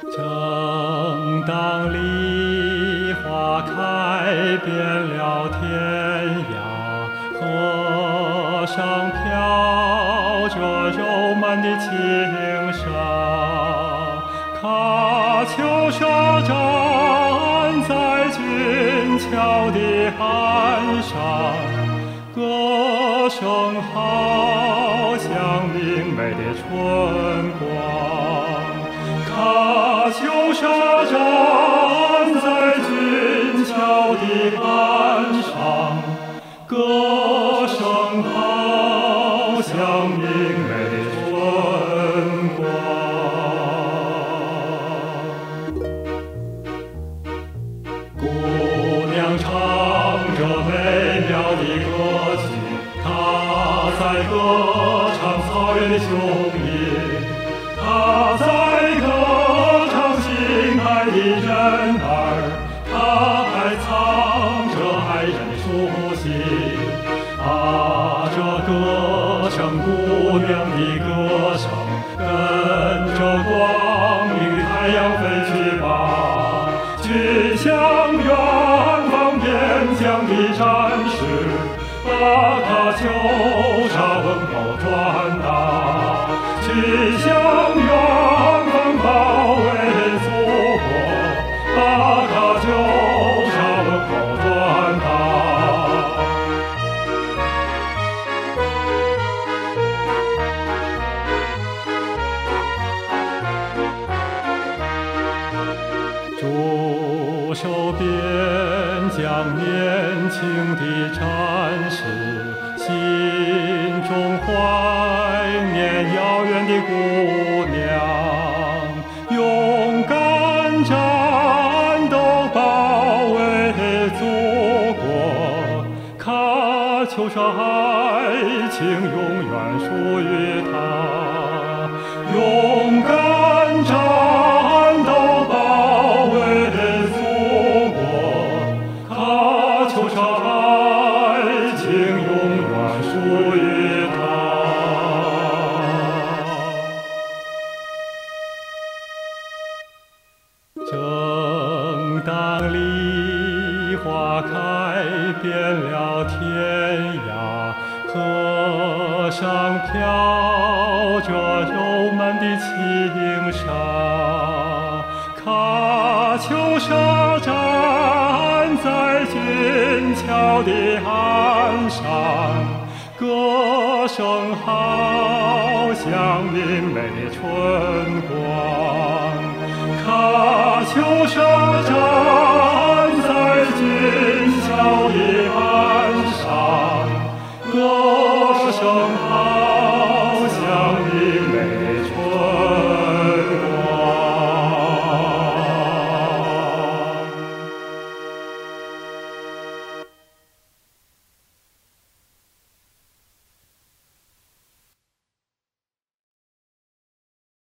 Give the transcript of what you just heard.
正当梨花开遍了天涯，河上飘着柔漫的轻纱，喀秋莎站在俊俏的岸上，歌声好像明媚的春光。喀秋莎站在俊俏的岸上，歌声好像明媚的春光。姑娘唱着美妙的歌曲，她在歌唱草原的雄鹰，她在歌唱心爱的人儿，她还藏着爱人的书信。啊，这歌声，姑娘的歌声，跟着光明的太阳飞去吧，去向远方边疆的战士，把喀秋莎问候转达，去向远方保卫祖国，把喀秋莎问候转达。驻守边疆年轻的战士，心中怀念遥远的姑娘，勇敢战斗保卫祖国，喀秋莎爱情永远属于她，勇敢战斗保卫祖国，喀秋莎爱情永远属于她。正当梨花开遍了天涯，河上飘着柔漫的轻纱，喀秋莎站在俊俏的岸上，歌声好像明媚的春光。喀秋莎站在俊俏的岸